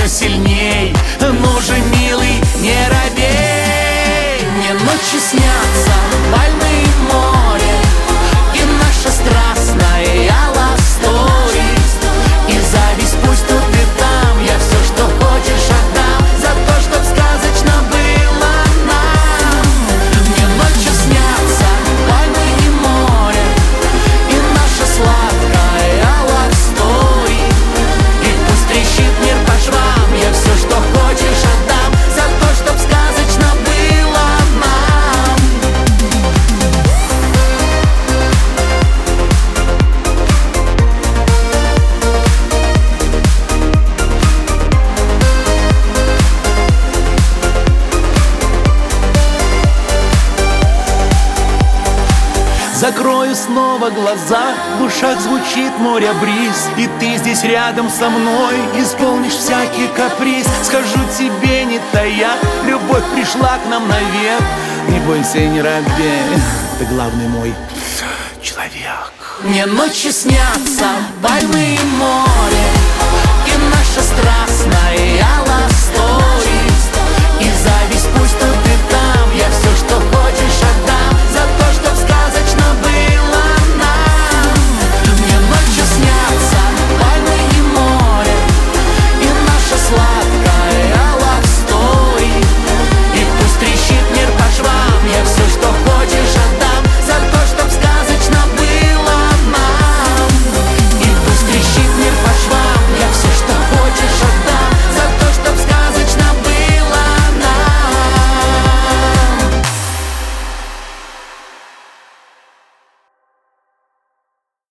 сильней. Ну же, милый, не робей. Мне ночью снятся вольные море и наша страстная love story. И зависть пусть тут и там, я все, что хочешь, отдам за то, чтоб сказочно было нам. Мне ночью снятся вольные море и наша сладкая love story. И пусть трещит мир по швам, я все, что хочешь, отдам за то, чтоб сказочно было нам. Закрою снова глаза, в ушах звучит море бриз, и ты здесь рядом со мной исполнишь всякий каприз. Скажу тебе, не тая, любовь пришла к нам навек. Не бойся и не робей, ты главный мой человек. Мне ночью снятся вольные море